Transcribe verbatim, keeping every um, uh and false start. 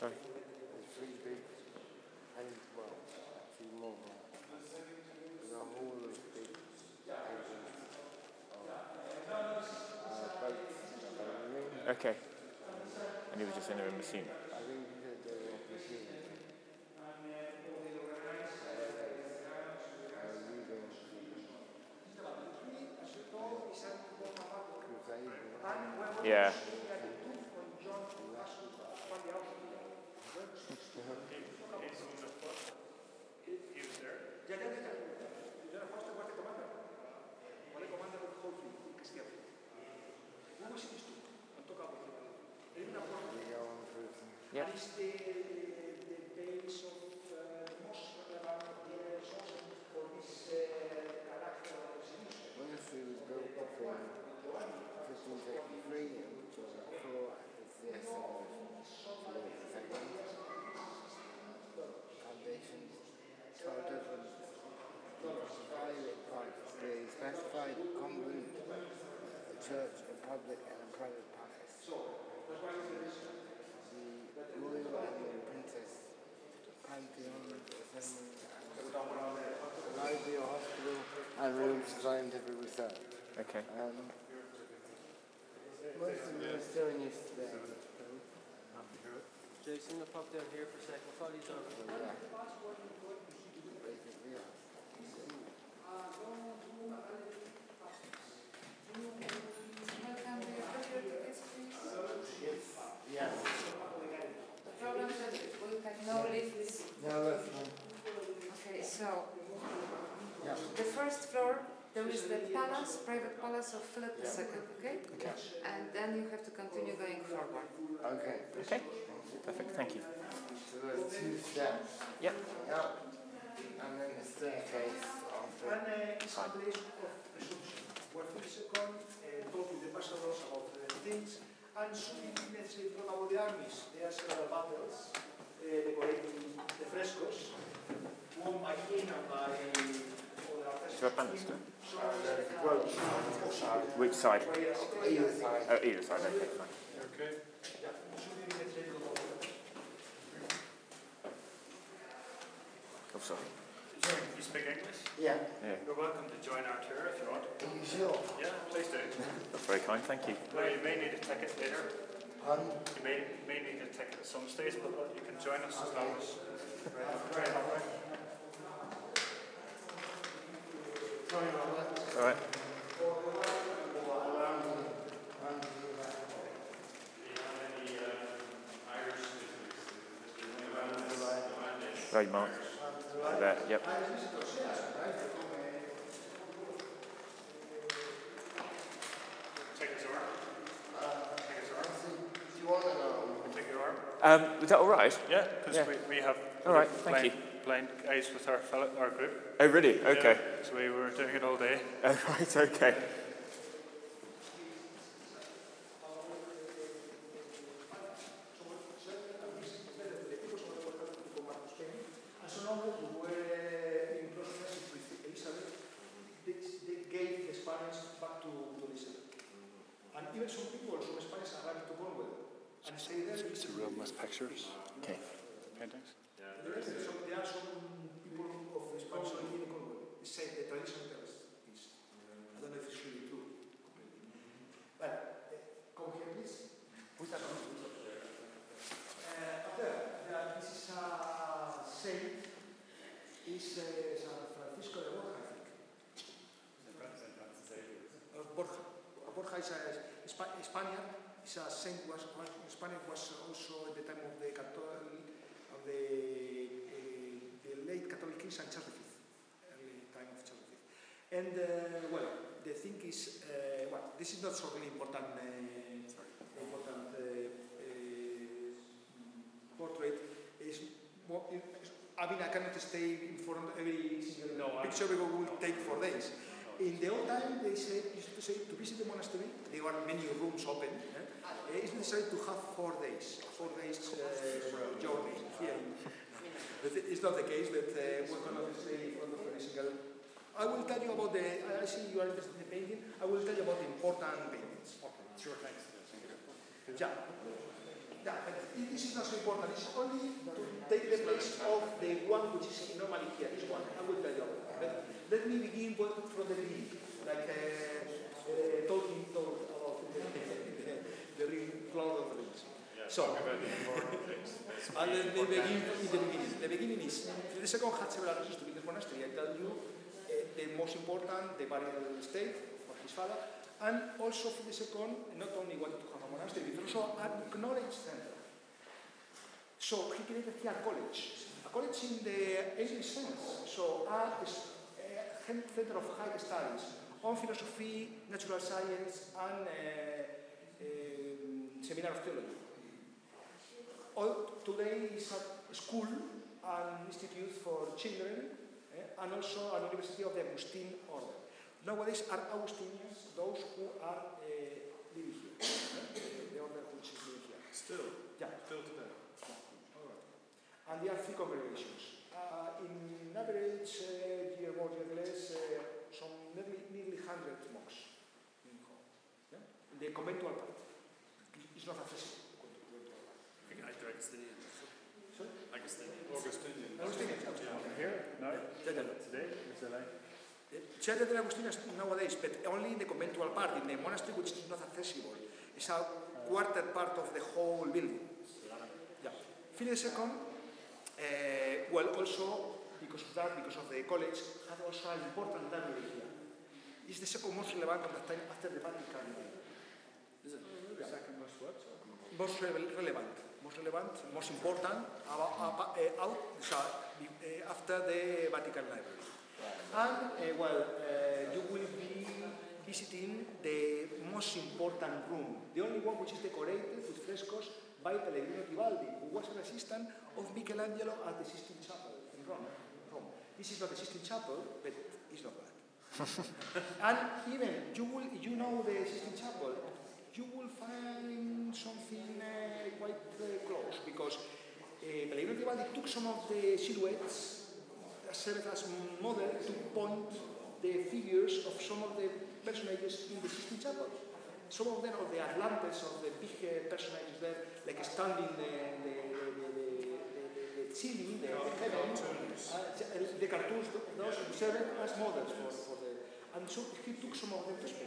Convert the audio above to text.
Sorry. There's three big, and well, actually more. There's a whole of big paintings of uh, boats that are moving. Okay. And he was just in a machine. I think he said they were off machine. Yeah. Yeah. And it's the, the, the base of uh, the most relevant sources for this uh, character of the solution. Monastery was built between fifteen seventy-three and George the Fourth as the estimate of Philip the Second. Foundations, twelve different private parts. They specified a convent, a church, a public and a private palace. The royal and the princess pantheon, assembly, a library or hospital, and rooms for scientific research. Okay. Um, most of them are still in use today. Jason, I'll pop down here for a second. I'll follow you down. So, yeah. Basically, yeah. Welcome to your favorite tickets, please. Yes. The problem is that we have no lifts. No, that's fine. Okay, so Yeah. the first floor, there is the palace, private palace of Philip the Second, okay? Okay. And then you have to continue going forward. Okay. Okay. Perfect. Thank you. So there's two steps. Yep. Yeah. And then the staircase after. And uh, it's a place of resumption, where Philip the Second uh, told to the ambassadors about the things, and soon, let's say, talk about the armies. There are several battles uh, decorating the frescoes, won by King and by other artists. Do you have bannisters? So, uh, well, Which side? Either side. Oh, either side. Okay, fine. okay. Yeah, should be let's say, talk about Oh, sorry. Sorry, you speak English? Yeah. Yeah. You're welcome to join our tour if you want. Are you sure? Yeah, please do. That's very kind. Thank you. Well, you may need a ticket later. Um, You may, may need a ticket at some stage, but you can join us as long as right up right. sorry about that. All right. Right, Mark. Over there. Yep. Take his arm. Take his arm. Do you want to know? Take your arm. Um, was that all right? Yeah, because Yeah. we, we have All right, blind, thank you. blind guys with our fellow, our group. Oh, really? Okay. Yeah, so we were doing it all day. Oh, right. Okay. And so now we were in close relationship with Elizabeth. They, they gave the Spanish back to, to Elizabeth. And even some people, some Spanish arrived to Cornwall and stayed there. It's a real nice pictures. Okay. Paintings. There is some, there are some people of the Spanish living in Cornwall. They say the tradition tells this. I don't know if it's really true. But uh, come here, please. Uh, up there, there, this is a saint. Is uh, San Francisco de Borja, I think. Uh, Borja. Borja is a, a Spa- a Spaniard. Is a saint. Was was Spaniard was also at the time of the Catholic of the, uh, the late Catholic King Saint Charles the Fifth, early time of Charles the Fifth. And uh, well, the thing is, uh, well, this is not so really important. Uh, important uh, uh, portrait is more. Is, I mean, I cannot stay in front of every single no, picture because it will take four days. In the old time, they said, used to say, to visit the monastery, there were many rooms open. Eh? It's necessary to have four days, four days uh, journey here. But it's not the case that uh, we're going to stay in front of every single. I will tell you about the. I see you are interested in the painting. I will tell you about the important paintings. Okay, sure, thanks. Yeah. Yeah, but this is not so important. It's only to take the place of the one which is normally here. This one, I will tell you. But let me begin from the beginning, like uh, uh, Tolkien told about the, the, the ring, Lord of the Rings. Yeah, so, talk about the important things. and let me begin in the beginning. The beginning is the second had several reasons to build this monastery. I tell you uh, the most important, the burial state of his father, and also for the second, not only wanted to have a monastery, but also an knowledge center. So he created here a college, a college in the English sense. So a, a center of high studies on philosophy, natural science, and uh, um, seminar of theology. All, today is a school, an institute for children, eh, and also an university of the Augustine order. Nowadays are Augustinians, those who are uh, living here, eh, the order which is living here. Still? Yeah. Still today? All right. And there are three congregations. Uh, in average, uh, year more, year less, uh, some nearly, nearly one hundred monks in Rome. Yeah? In the conventual part. It's not accessible. Augustinian. Sorry? Augustinian. Augustinian. Augustinians. Augustinians. Here? No? Yeah, yeah, yeah. Today? Is that like? Church of the Augustinians nowadays, but only in the conventual part, in the monastery which is not accessible. It's a quarter part of the whole building. Yeah. Philip the Second, uh, well, also because of that, because of the college, had also an important library here. It's the second most relevant at that time after the Vatican. Is it? Yeah. Second most what? Most re relevant, most relevant, most important about, about, uh, out, so, uh, after the Vatican Library. And, uh, well, uh, you will be visiting the most important room, the only one which is decorated with frescoes by Pellegrino Tibaldi, who was an assistant of Michelangelo at the Sistine Chapel in Rome. Rome. This is not the Sistine Chapel, but it's not bad. And even, you, will, you know the Sistine Chapel, you will find something uh, quite uh, close, because uh, Pellegrino Tibaldi took some of the silhouettes served as model to point the figures of some of the personages in the Sistine Chapel. Some of them, of the Atlantes, of the big uh, personages there, like standing the, the, the, the, the, the ceiling, the, the heaven, uh, the cartoons, those served as models for, for the... And so he took some of them to Spain.